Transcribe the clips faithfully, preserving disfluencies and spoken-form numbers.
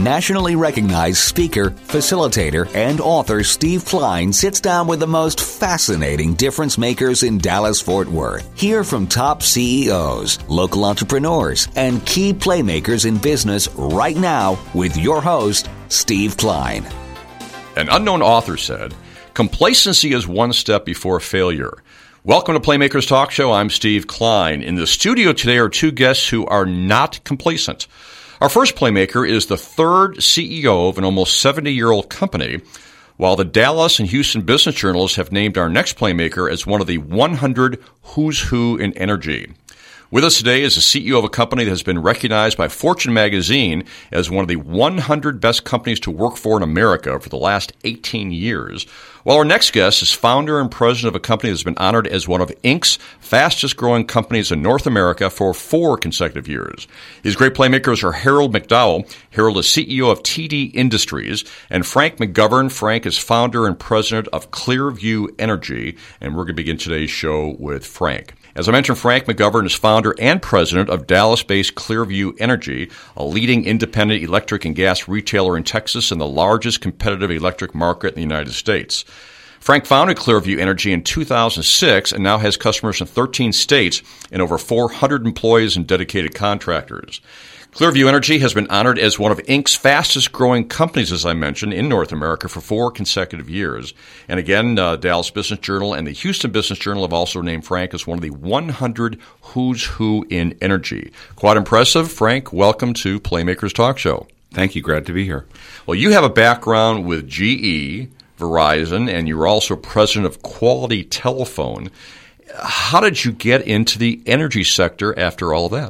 Nationally recognized speaker, facilitator, and author Steve Klein sits down with the most fascinating difference makers in Dallas-Fort Worth. Hear from top C E Os, local entrepreneurs, and key playmakers in business right now with your host, Steve Klein. An unknown author said, "Complacency is one step before failure." Welcome to Playmakers Talk Show. I'm Steve Klein. In the studio today are two guests who are not complacent. Our first playmaker is the third C E O of an almost seventy-year-old company, while the Dallas and Houston Business Journals have named our next playmaker as one of the one hundred Who's Who in Energy. With us today is the C E O of a company that has been recognized by Fortune magazine as one of the one hundred best companies to work for in America for the last eighteen years. While our next guest is founder and president of a company that has been honored as one of Incorporated's fastest growing companies in North America for four consecutive years. His great playmakers are Harold McDowell. Harold is C E O of T D Industries, and Frank McGovern. Frank is founder and president of Clearview Energy, and we're going to begin today's show with Frank. As I mentioned, Frank McGovern is founder and president of Dallas-based Clearview Energy, a leading independent electric and gas retailer in Texas and the largest competitive electric market in the United States. Frank founded Clearview Energy in two thousand six and now has customers in thirteen states and over four hundred employees and dedicated contractors. Clearview Energy has been honored as one of Incorporated's fastest growing companies, as I mentioned, in North America for four consecutive years. And again, uh, Dallas Business Journal and the Houston Business Journal have also named Frank as one of the one hundred Who's Who in Energy. Quite impressive. Frank, welcome to Playmakers Talk Show. Thank you. Glad to be here. Well, you have a background with G E, Verizon, and you're also president of Quality Telephone. How did you get into the energy sector after all of that?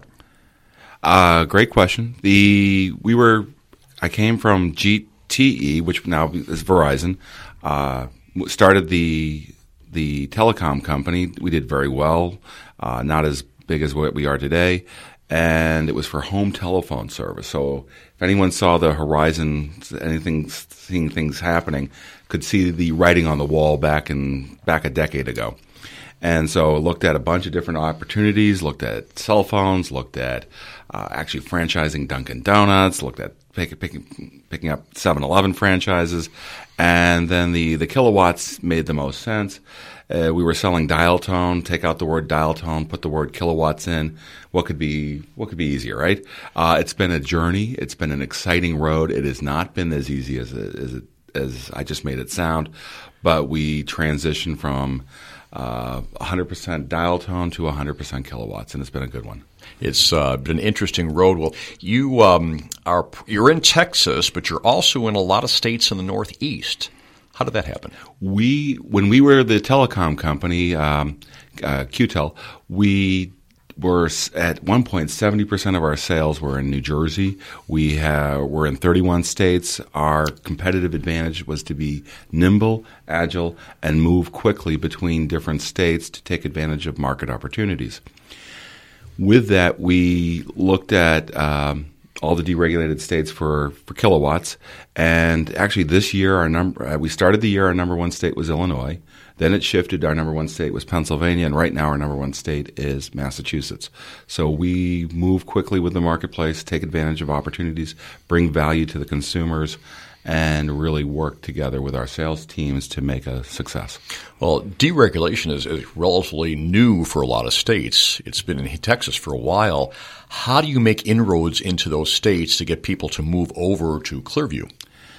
Uh, great question. The we were I came from G T E, which now is Verizon. Uh, started the the telecom company. We did very well, uh, not as big as what we are today, and it was for home telephone service. So if anyone saw the horizon, anything seeing things happening, could see the writing on the wall back in back a decade ago. And so looked at a bunch of different opportunities, looked at cell phones, looked at uh, actually franchising Dunkin' Donuts, looked at pick, picking, picking up seven eleven franchises, and then the, the kilowatts made the most sense. Uh, we were selling dial tone, take out the word dial tone, put the word kilowatts in. What could be what could be easier, right? Uh, it's been a journey. It's been an exciting road. It has not been as easy as it, as, it, as I just made it sound, but we transitioned from Uh, one hundred percent dial tone to one hundred percent kilowatts, and it's been a good one. It's uh, been an interesting road. Well, you um, are you're in Texas, but you're also in a lot of states in the Northeast. How did that happen? We when we were the telecom company, um, uh, Q Tel, we were at one point seventy percent of our sales were in New Jersey. We have, were in thirty-one states. Our competitive advantage was to be nimble, agile, and move quickly between different states to take advantage of market opportunities. With that, we looked at um, all the deregulated states for, for kilowatts, and actually this year our number uh, we started the year our number one state was Illinois. Then it shifted. Our number one state was Pennsylvania, and right now our number one state is Massachusetts. So we move quickly with the marketplace, take advantage of opportunities, bring value to the consumers, and really work together with our sales teams to make a success. Well, deregulation is, is relatively new for a lot of states. It's been in Texas for a while. How do you make inroads into those states to get people to move over to Clearview?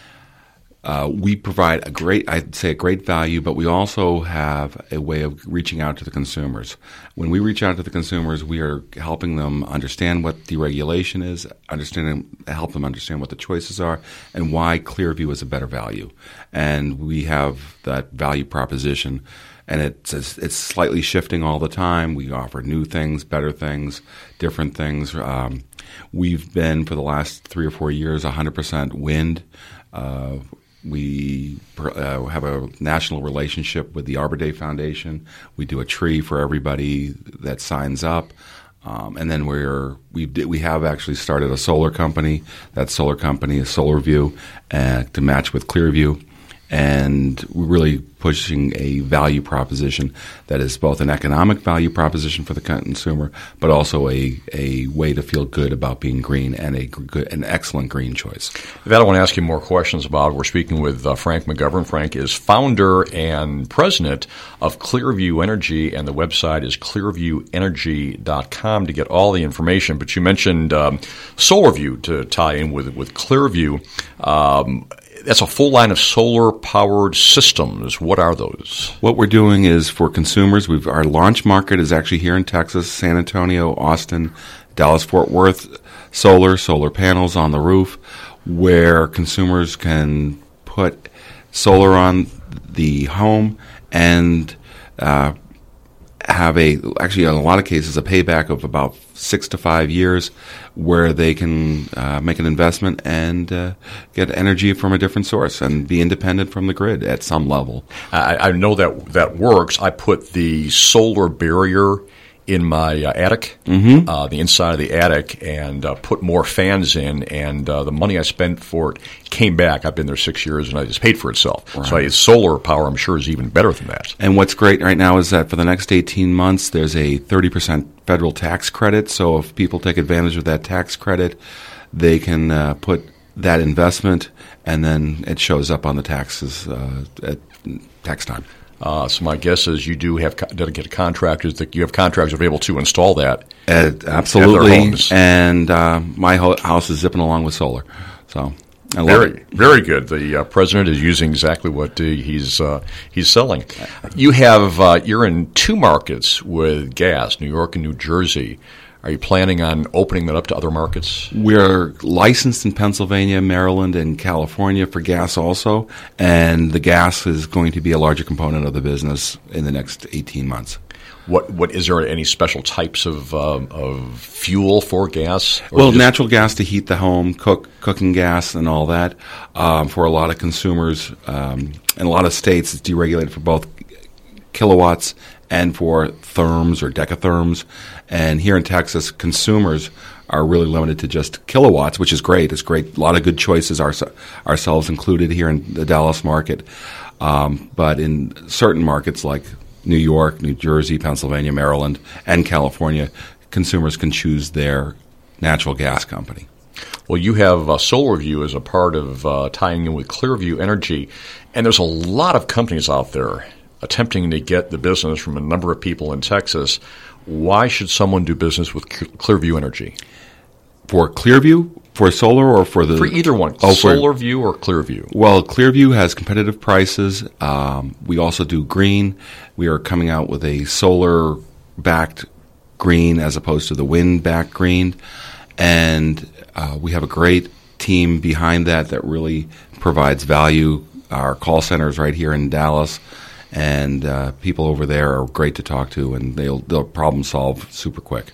Uh, we provide a great, I'd say a great value, but we also have a way of reaching out to the consumers. When we reach out to the consumers, we are helping them understand what deregulation is, understanding, help them understand what the choices are, and why Clearview is a better value. And we have that value proposition, and it's it's slightly shifting all the time. We offer new things, better things, different things. Um, we've been, for the last three or four years, one hundred percent wind. Uh, We uh, have a national relationship with the Arbor Day Foundation. We do a tree for everybody that signs up. Um, and then we're, we we have actually started a solar company. That solar company is SolarView uh, to match with Clearview. And we really pushing a value proposition that is both an economic value proposition for the consumer, but also a, a way to feel good about being green and a good, an excellent green choice. That I want to ask you more questions about. We're speaking with uh, Frank McGovern. Frank is founder and president of Clearview Energy, and the website is clearview energy dot com to get all the information. But you mentioned um, SolarView to tie in with, with Clearview. Um, That's a full line of solar-powered systems. What are those? What we're doing is for consumers, we've our launch market is actually here in Texas, San Antonio, Austin, Dallas-Fort Worth, solar, solar panels on the roof, where consumers can put solar on the home and uh, have a, actually in a lot of cases, a payback of about six to five years where they can uh, make an investment and uh, get energy from a different source and be independent from the grid at some level. I, I know that that works. I put the solar barrier in my uh, attic, mm-hmm. uh, the inside of the attic, and uh, put more fans in, and uh, the money I spent for it came back. I've been there six years, and it just paid for itself. Right. So I, solar power, I'm sure, is even better than that. And what's great right now is that for the next eighteen months, there's a thirty percent federal tax credit. So if people take advantage of that tax credit, they can uh, put that investment, and then it shows up on the taxes uh, at tax time. Uh, so my guess is you do have co- dedicated contractors that you have contractors that are able to install that. Uh, absolutely, and uh, my ho- house is zipping along with solar. So I love very, it. very good. The uh, president is using exactly what uh, he's uh, he's selling. You have uh, you're in two markets with gas, New York and New Jersey. Are you planning on opening that up to other markets? We're licensed in Pennsylvania, Maryland, and California for gas also, and the gas is going to be a larger component of the business in the next eighteen months. What what is there any special types of um, of fuel for gas? Well, just natural gas to heat the home, cook cooking gas, and all that. Um, for a lot of consumers, um, in a lot of states, it's deregulated for both kilowatts and for therms or decatherms. And here in Texas, consumers are really limited to just kilowatts, which is great. It's great. A lot of good choices, our, ourselves included here in the Dallas market. Um, but in certain markets like New York, New Jersey, Pennsylvania, Maryland, and California, consumers can choose their natural gas company. Well, you have uh, SolarView as a part of uh, tying in with Clearview Energy, and there's a lot of companies out there attempting to get the business from a number of people in Texas. Why should someone do business with Clearview Energy? For Clearview, for solar, or for the... For either one, oh, SolarView or Clearview. Well, Clearview has competitive prices. Um, we also do green. We are coming out with a solar-backed green as opposed to the wind-backed green. And uh, we have a great team behind that that really provides value. Our call center is right here in Dallas. And uh, people over there are great to talk to, and they'll they'll problem solve super quick.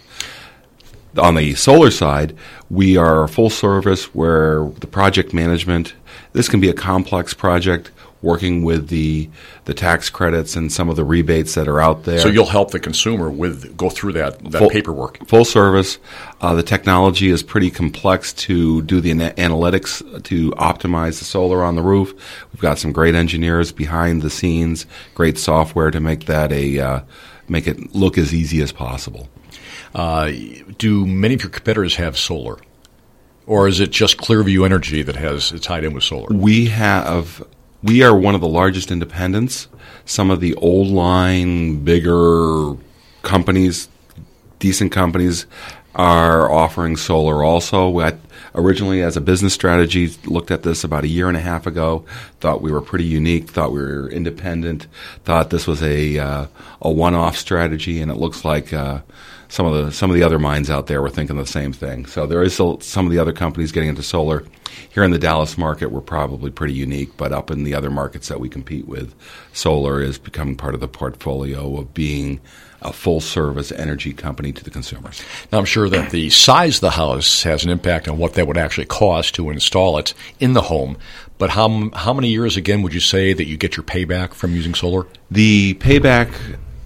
On the solar side, we are full service where the project management, this can be a complex project, working with the the tax credits and some of the rebates that are out there. So you'll help the consumer with go through that, that full, paperwork. Full service. Uh, the technology is pretty complex to do the ana- analytics to optimize the solar on the roof. We've got some great engineers behind the scenes, great software to make that a uh, make it look as easy as possible. Uh, do many of your competitors have solar? Or is it just Clearview Energy that has it tied in with solar? We have... We are one of the largest independents. Some of the old line, bigger companies, decent companies, are offering solar also. We had, originally, as a business strategy, looked at this about a year and a half ago, thought we were pretty unique, thought we were independent, thought this was a uh, a one-off strategy, and it looks like uh, some of the some of the other minds out there were thinking the same thing. So there is still some of the other companies getting into solar. Here in the Dallas market, we're probably pretty unique, but up in the other markets that we compete with, solar is becoming part of the portfolio of being a full-service energy company to the consumers. Now, I'm sure that the size of the house has an impact on what that would actually cost to install it in the home, but how how many years, again, would you say that you get your payback from using solar? The payback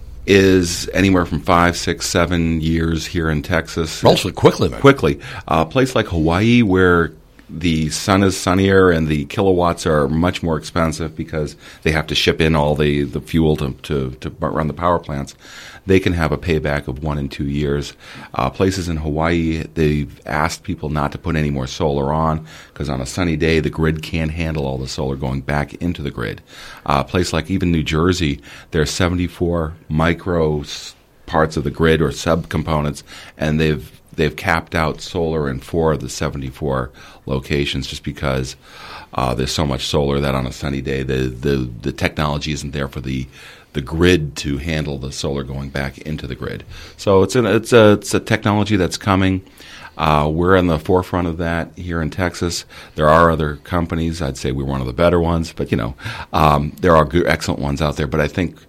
is anywhere from five, six, seven years here in Texas. Relatively quickly, then. Quickly. A place like Hawaii, where the sun is sunnier and the kilowatts are much more expensive because they have to ship in all the, the fuel to, to, to run the power plants, they can have a payback of one and two years. Uh, places in Hawaii, they've asked people not to put any more solar on because on a sunny day, the grid can't handle all the solar going back into the grid. Uh, a place like even New Jersey, there are seventy-four micro parts of the grid or subcomponents, and they've They've capped out solar in four of the seventy-four locations just because uh, there's so much solar that on a sunny day the, the, the technology isn't there for the the grid to handle the solar going back into the grid. So it's an, it's a it's a technology that's coming. Uh, we're on the forefront of that here in Texas. There are other companies. I'd say we're one of the better ones, but you know um, there are good, excellent ones out there. But I think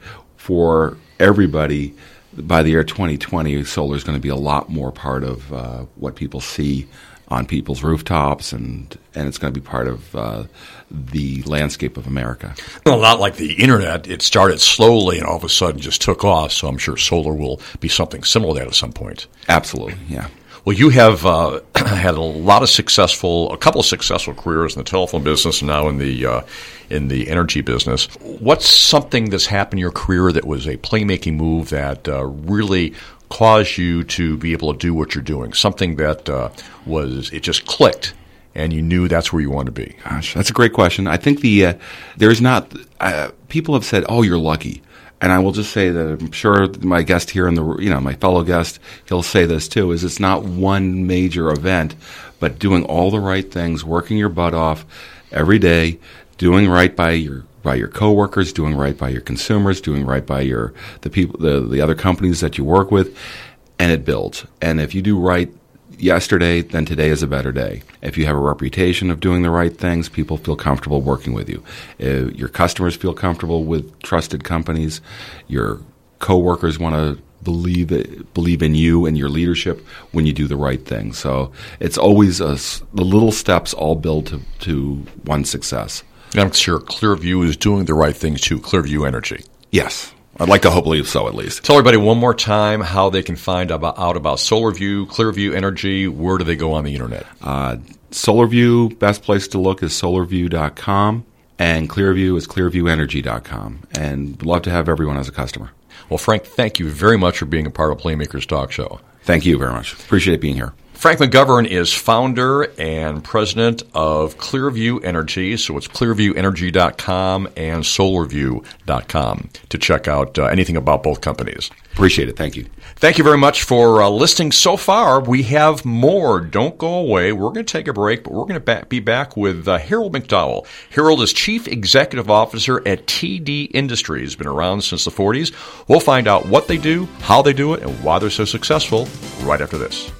for everybody, by the year twenty twenty, solar is going to be a lot more part of uh, what people see on people's rooftops, and and it's going to be part of uh, the landscape of America. Well, not like the internet. It started slowly and all of a sudden just took off, so I'm sure solar will be something similar to that at some point. Absolutely, yeah. Well, you have uh, had a lot of successful, a couple of successful careers in the telephone business and now in the uh, in the energy business. What's something that's happened in your career that was a playmaking move that uh, really caused you to be able to do what you're doing? Something that uh, was, it just clicked and you knew that's where you wanted to be? Gosh, that's a great question. I think the uh, there's not, uh, people have said, oh, you're lucky. And I will just say that I'm sure my guest here and the you know my fellow guest, he'll say this too, is it's not one major event, but doing all the right things, working your butt off every day, doing right by your by your coworkers, doing right by your consumers, doing right by your the people the, the other companies that you work with, and it builds. And if you do right yesterday, then today is a better day. If you have a reputation of doing the right things, people feel comfortable working with you. Uh, your customers feel comfortable with trusted companies. Your coworkers want to believe it, believe in you and your leadership when you do the right thing. So it's always a, the little steps all build to, to one success. And I'm sure Clearview is doing the right things too, Clearview Energy. Yes. I'd like to hope believe so, at least. Tell everybody one more time how they can find about, out about SolarView, Clearview Energy. Where do they go on the internet? Uh, SolarView, best place to look is solar view dot com, and Clearview is clearview energy dot com. And we'd love to have everyone as a customer. Well, Frank, thank you very much for being a part of Playmakers Talk Show. Thank you very much. Appreciate being here. Frank McGovern is founder and president of Clearview Energy, so it's clearview energy dot com and solar view dot com to check out uh, anything about both companies. Appreciate it. Thank you. Thank you very much for uh, listening so far. We have more. Don't go away. We're going to take a break, but we're going to ba- be back with uh, Harold McDowell. Harold is Chief Executive Officer at T D Industries. Been around since the forties. We'll find out what they do, how they do it, and why they're so successful right after this.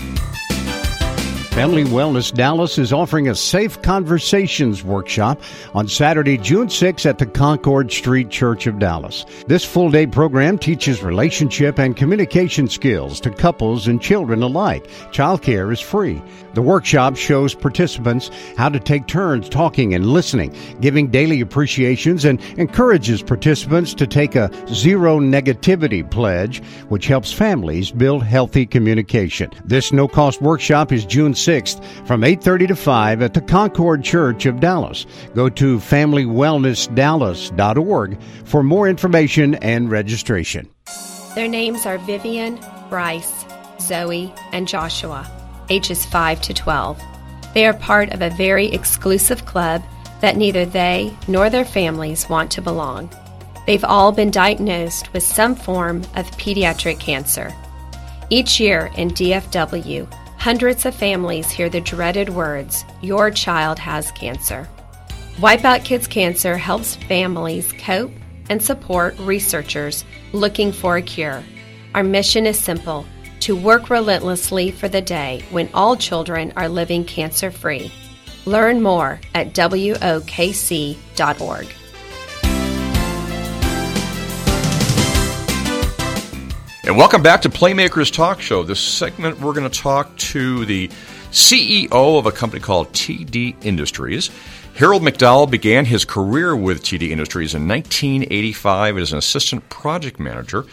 Family Wellness Dallas is offering a Safe Conversations workshop on Saturday, June sixth at the Concord Street Church of Dallas. This full-day program teaches relationship and communication skills to couples and children alike. Childcare is free. The workshop shows participants how to take turns talking and listening, giving daily appreciations, and encourages participants to take a zero negativity pledge, which helps families build healthy communication. This no-cost workshop is June sixth from eight thirty to five at the Concord Church of Dallas. Go to family wellness dallas dot org for more information and registration. Their names are Vivian, Bryce, Zoe, and Joshua, ages five to twelve. They are part of a very exclusive club that neither they nor their families want to belong. They've all been diagnosed with some form of pediatric cancer. Each year in D F W, hundreds of families hear the dreaded words, "Your child has cancer." Wipeout Kids Cancer helps families cope and support researchers looking for a cure. Our mission is simple: to work relentlessly for the day when all children are living cancer-free. Learn more at W O K C dot org. And welcome back to Playmakers Talk Show. This segment, we're going to talk to the C E O of a company called T D Industries. Harold McDowell began his career with T D Industries in nineteen eighty-five as an assistant project manager.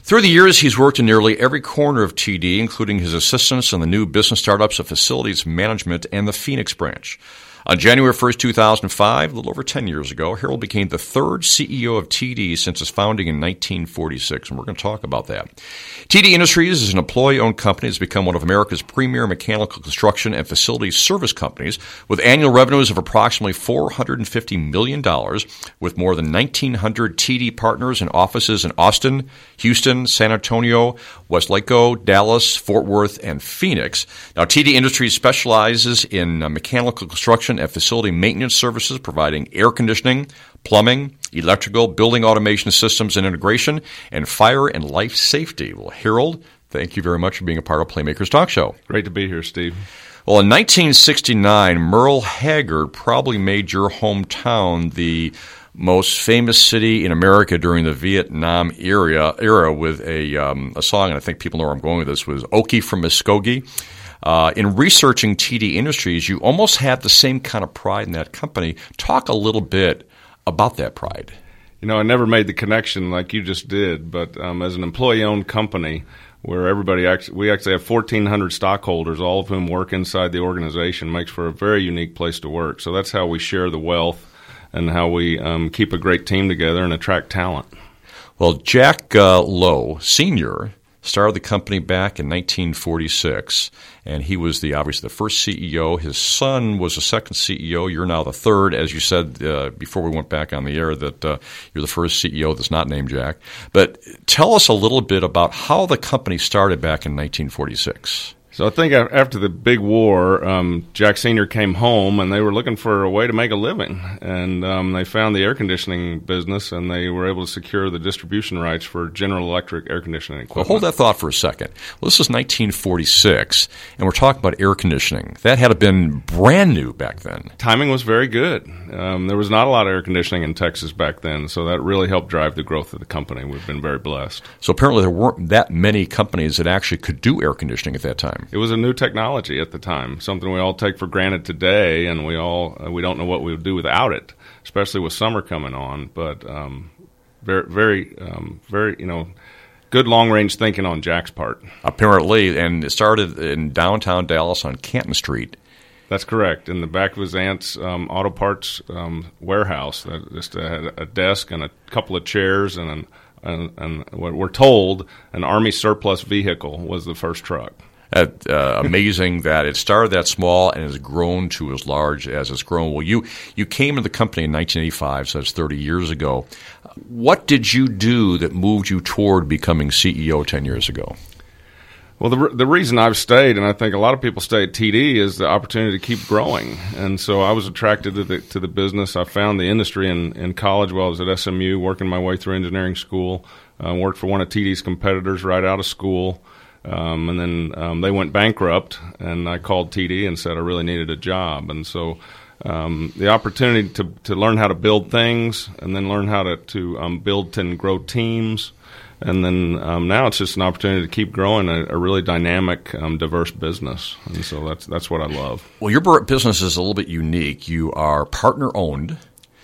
Through the years, he's worked in nearly every corner of T D, including his assistance in the new business startups of Facilities Management and the Phoenix branch. On January first, two thousand five, a little over ten years ago, Harold became the third C E O of T D since its founding in nineteen forty-six, and we're going to talk about that. T D Industries is an employee-owned company that's become one of America's premier mechanical construction and facilities service companies with annual revenues of approximately four hundred fifty million dollars, with more than nineteen hundred T D partners and offices in Austin, Houston, San Antonio, Westlake, Dallas, Fort Worth, and Phoenix. Now, T D Industries specializes in uh, mechanical construction and facility maintenance services, providing air conditioning, plumbing, electrical, building automation systems and integration, and fire and life safety. Well, Harold, thank you very much for being a part of Playmakers Talk Show. Great to be here, Steve. Well, in nineteen sixty-nine, Merle Haggard probably made your hometown the most famous city in America during the Vietnam era, era with a, um, a song, and I think people know where I'm going with this, was Okie from Muskogee. Uh, in researching T D Industries, you almost had the same kind of pride in that company. Talk a little bit about that pride. You know, I never made the connection like you just did, but um, as an employee-owned company where everybody actually, we actually have fourteen hundred stockholders, all of whom work inside the organization, makes for a very unique place to work. So that's how we share the wealth and how we um, keep a great team together and attract talent. Well, Jack uh, Lowe, Senior, started the company back in nineteen forty-six, and he was the obviously the first C E O. His son was the second C E O. You're now the third, as you said uh, before we went back on the air, that uh, you're the first C E O that's not named Jack. But tell us a little bit about how the company started back in nineteen forty-six. So I think after the big war, um, Jack Senior came home, and they were looking for a way to make a living. And um, they found the air conditioning business, and they were able to secure the distribution rights for General Electric air conditioning equipment. Well, hold that thought for a second. Well, this is nineteen forty-six, and we're talking about air conditioning. That had been brand new back then. Timing was very good. Um, there was not a lot of air conditioning in Texas back then, so that really helped drive the growth of the company. We've been very blessed. So apparently there weren't that many companies that actually could do air conditioning at that time. It was a new technology at the time, something we all take for granted today, and we all uh, we don't know what we would do without it, especially with summer coming on. But um, very, very, um, very, you know, good long-range thinking on Jack's part. Apparently, and it started in downtown Dallas on Canton Street. That's correct. In the back of his aunt's um, auto parts um, warehouse, that just had a desk and a couple of chairs, and an, and, and what we're told an Army surplus vehicle was the first truck. Uh, uh, amazing that it started that small and has grown to as large as it's grown. Well, you you came into the company in nineteen eighty-five, so that's thirty years ago. What did you do that moved you toward becoming C E O ten years ago? Well, the the reason I've stayed, and I think a lot of people stay at T D, is the opportunity to keep growing. And so I was attracted to the to the business. I found the industry in, in college while I was at S M U, working my way through engineering school. Uh, worked for one of T D's competitors right out of school. Um, and then um, they went bankrupt, and I called T D and said I really needed a job. And so um, the opportunity to, to learn how to build things, and then learn how to, to um, build and grow teams, and then um, now it's just an opportunity to keep growing a, a really dynamic, um, diverse business. And so that's that's what I love. Well, your business is a little bit unique. You are partner-owned,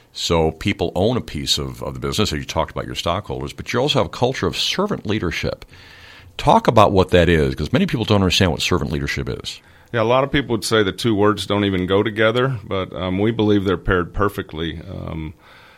so people own a piece of, of the business. You talked about your stockholders, but you also have a culture of servant leadership. Talk about what that is, because many people don't understand what servant leadership is. Yeah, a lot of people would say the two words don't even go together, but um, we believe they're paired perfectly. Um,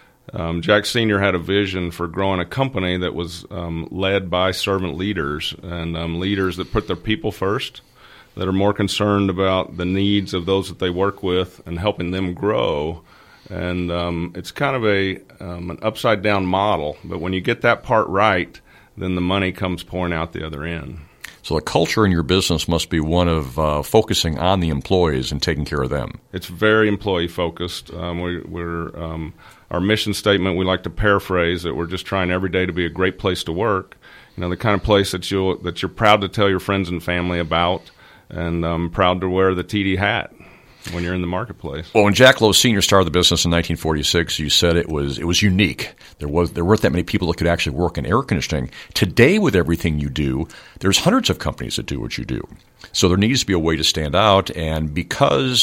um, Jack Senior had a vision for growing a company that was um, led by servant leaders, and um, leaders that put their people first, that are more concerned about the needs of those that they work with and helping them grow. And um, it's kind of a um, an upside-down model, but when you get that part right, then the money comes pouring out the other end. So the culture in your business must be one of uh, focusing on the employees and taking care of them. It's very employee-focused. Um, we, we're um, our mission statement, we like to paraphrase that we're just trying every day to be a great place to work. You know, the kind of place that you'll that you're proud to tell your friends and family about, and um, proud to wear the T D hat when you're in the marketplace. Well, when Jack Lowe Senior started the business in nineteen forty-six, you said it was it was unique. There was there weren't that many people that could actually work in air conditioning. Today, with everything you do, there's hundreds of companies that do what you do. So there needs to be a way to stand out, and because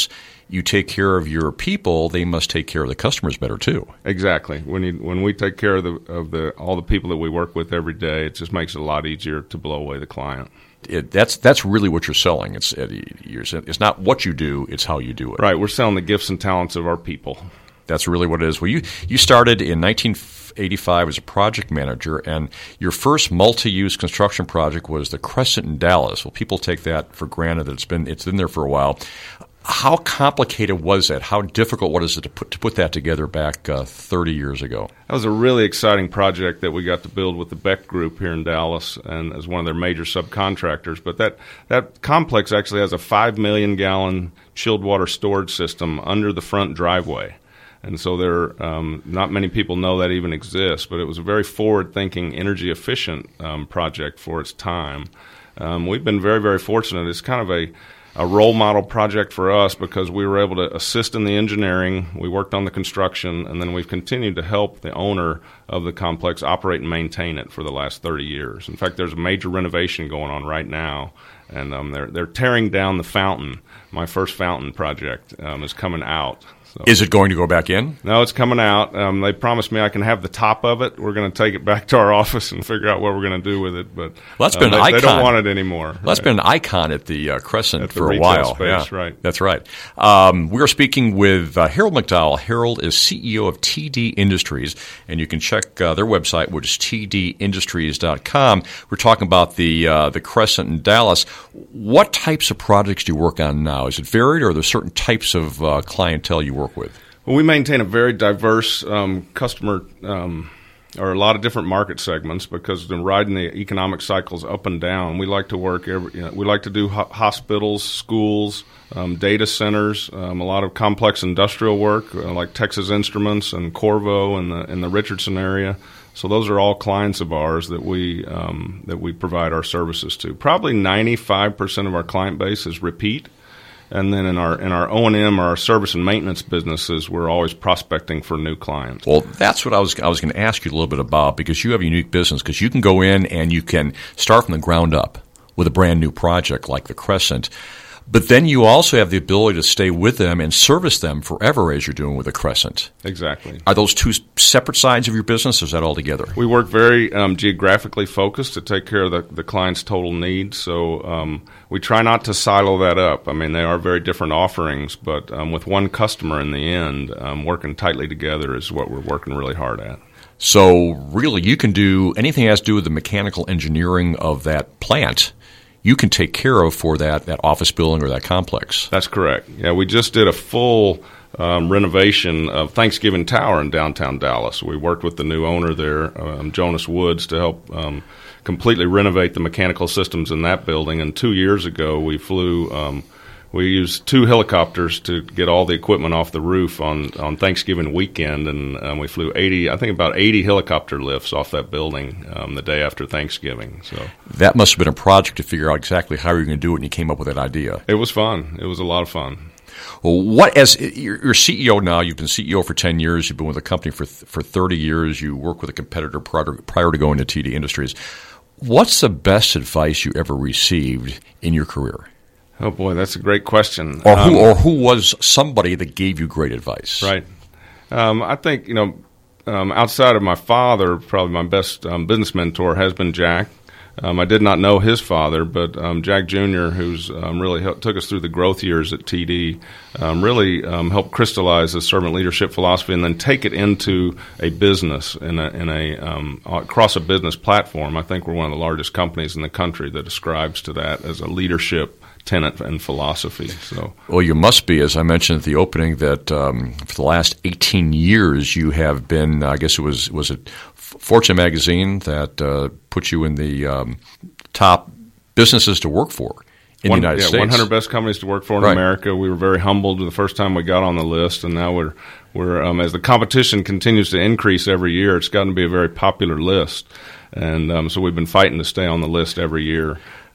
you take care of your people, they must take care of the customers better too. Exactly. When you, when we take care of the of the all the people that we work with every day, it just makes it a lot easier to blow away the client. It, that's that's really what you're selling. It's it, you're, it's not what you do; it's how you do it. Right. We're selling the gifts and talents of our people. That's really what it is. Well, you you started in nineteen eighty-five as a project manager, and your first multi-use construction project was the Crescent in Dallas. Well, people take that for granted that it's been it's been there for a while. How complicated was that? How difficult was it to put to put that together back uh, thirty years ago? That was a really exciting project that we got to build with the Beck Group here in Dallas, and as one of their major subcontractors. But that that complex actually has a five million gallon chilled water storage system under the front driveway. And so there, um, not many people know that even exists, but it was a very forward-thinking, energy-efficient um, project for its time. Um, we've been very, very fortunate. It's kind of a, a role model project for us because we were able to assist in the engineering, we worked on the construction, and then we've continued to help the owner of the complex operate and maintain it for the last thirty years. In fact, there's a major renovation going on right now, and um, they're, they're tearing down the fountain. My first fountain project um, is coming out. So. Is it going to go back in? No, it's coming out. Um, they promised me I can have the top of it. We're going to take it back to our office and figure out what we're going to do with it. But well, that's um, been they, an icon. They don't want it anymore. Well, that's right. been an icon at the uh, Crescent at the for a while. Space, yeah, right. That's right. Um, we are speaking with uh, Harold McDowell. Harold is C E O of T D Industries, and you can check uh, their website, which is T D industries dot com. We're talking about the uh, the Crescent in Dallas. What types of projects do you work on now? Is it varied, or are there certain types of uh, clientele you work with? Well, we maintain a very diverse um, customer um, or a lot of different market segments because they're riding the economic cycles up and down. We like to work every, you know, we like to do ho- hospitals, schools, um, data centers, um, a lot of complex industrial work uh, like Texas Instruments and Corvo in the in the Richardson area. So those are all clients of ours that we um, that we provide our services to. Probably ninety-five percent of our client base is repeat. And then in our in our O and M or our service and maintenance businesses, we're always prospecting for new clients. Well, that's what I was I was going to ask you a little bit about, because you have a unique business, because you can go in and you can start from the ground up with a brand new project like the Crescent. But then you also have the ability to stay with them and service them forever, as you're doing with the Crescent. Exactly. Are those two separate sides of your business, or is that all together? We work very um, geographically focused to take care of the, the client's total needs. So um, we try not to silo that up. I mean, they are very different offerings, but um, with one customer in the end, um, working tightly together is what we're working really hard at. So really, you can do anything that has to do with the mechanical engineering of that plant. You can take care of for that, that office building or that complex. That's correct. Yeah, we just did a full um, renovation of Thanksgiving Tower in downtown Dallas. We worked with the new owner there, um, Jonas Woods, to help um, completely renovate the mechanical systems in that building. And two years ago, we flew um, – we used two helicopters to get all the equipment off the roof on, on Thanksgiving weekend, and um, we flew eighty, I think about eighty helicopter lifts off that building um, the day after Thanksgiving. So that must have been a project to figure out exactly how you were going to do it, and you came up with that idea. It was fun. It was a lot of fun. Well, what as you're, you're C E O now? You've been C E O for ten years. You've been with the company for for thirty years. You work with a competitor prior to, prior to going to T D Industries. What's the best advice you ever received in your career? Oh, boy, that's a great question. Or who, um, or who was somebody that gave you great advice? Right. Um, I think, you know, um, outside of my father, probably my best um, business mentor has been Jack. Um, I did not know his father, but um, Jack Junior, who's um, really helped, took us through the growth years at T D, um, really um, helped crystallize the servant leadership philosophy and then take it into a business in a, in a um, across a business platform. I think we're one of the largest companies in the country that ascribes to that as a leadership tenet and philosophy. So, well, you must be, as I mentioned at the opening, that um, for the last eighteen years you have been. I guess it was was it Fortune magazine that uh, put you in the um, top businesses to work for in one, the United yeah, States. one hundred best companies to work for in right. America. We were very humbled the first time we got on the list, and now we're we're um, as the competition continues to increase every year, it's gotten to be a very popular list, and um, so we've been fighting to stay on the list every year.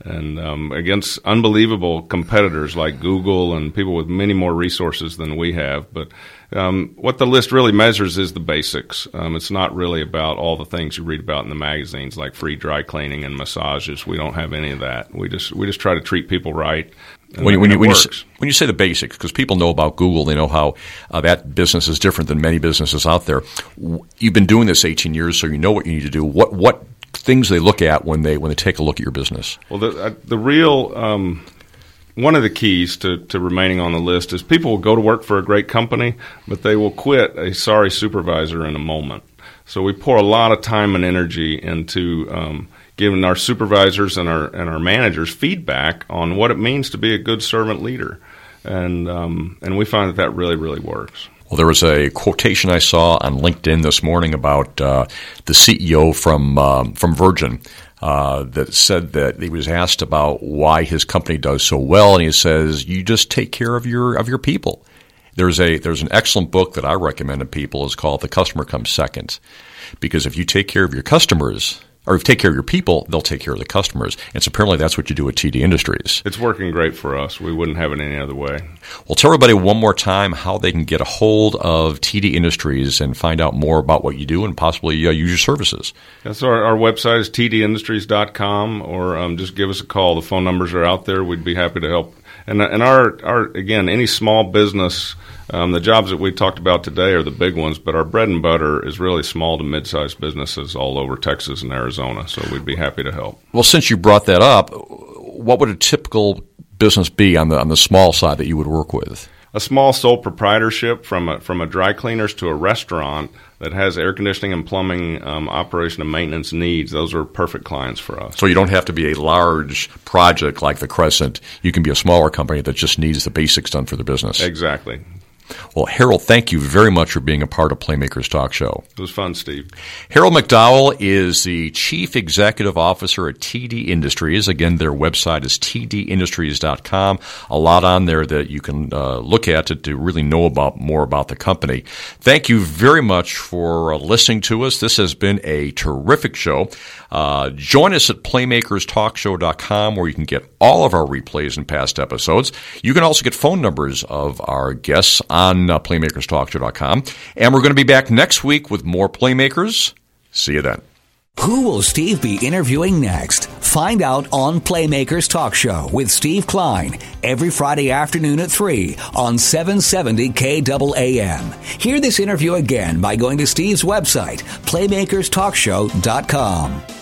and um, against unbelievable competitors like Google and people with many more resources than we have. But um, what the list really measures is the basics. Um, it's not really about all the things you read about in the magazines, like free dry cleaning and massages. We don't have any of that. We just we just try to treat people right. When you, when, you, when, you say, when you say the basics, because people know about Google, they know how uh, that business is different than many businesses out there. You've been doing this eighteen years, so you know what you need to do. What what things they look at when they when they take a look at your business? Well, the uh, the real um, one of the keys to, to remaining on the list is people will go to work for a great company, but they will quit a sorry supervisor in a moment. So we pour a lot of time and energy into um, giving our supervisors and our and our managers feedback on what it means to be a good servant leader, and um, and we find that that really really works. Well, there was a quotation I saw on LinkedIn this morning about uh, the C E O from um, from Virgin uh, that said that he was asked about why his company does so well, and he says, "You just take care of your of your people." There's a there's an excellent book that I recommend to people. It's called The Customer Comes Second, because if you take care of your customers, or if you take care of your people, they'll take care of the customers. And so apparently that's what you do at T D Industries. It's working great for us. We wouldn't have it any other way. Well, tell everybody one more time how they can get a hold of T D Industries and find out more about what you do and possibly uh, use your services. Yeah, so our, our website is t d industries dot com, or um, just give us a call. The phone numbers are out there. We'd be happy to help. And, and our, our again, any small business, um, the jobs that we talked about today are the big ones, but our bread and butter is really small to mid-sized businesses all over Texas and Arizona, so we'd be happy to help. Well, since you brought that up, what would a typical business be on the on the small side that you would work with? A small sole proprietorship from a, from a dry cleaners to a restaurant that has air conditioning and plumbing um, operation and maintenance needs. Those are perfect clients for us. So you don't have to be a large project like the Crescent. You can be a smaller company that just needs the basics done for their business. Exactly. Well, Harold, thank you very much for being a part of Playmakers Talk Show. It was fun, Steve. Harold McDowell is the Chief Executive Officer at T D Industries. Again, their website is t d industries dot com. A lot on there that you can uh, look at to, to really know about more about the company. Thank you very much for uh, listening to us. This has been a terrific show. Uh, join us at playmakers talk show dot com, where you can get all of our replays and past episodes. You can also get phone numbers of our guests on uh, playmakers talk show dot com. And we're going to be back next week with more Playmakers. See you then. Who will Steve be interviewing next? Find out on Playmakers Talk Show with Steve Klein every Friday afternoon at three on seven seventy K A A M. Hear this interview again by going to Steve's website, playmakers talk show dot com.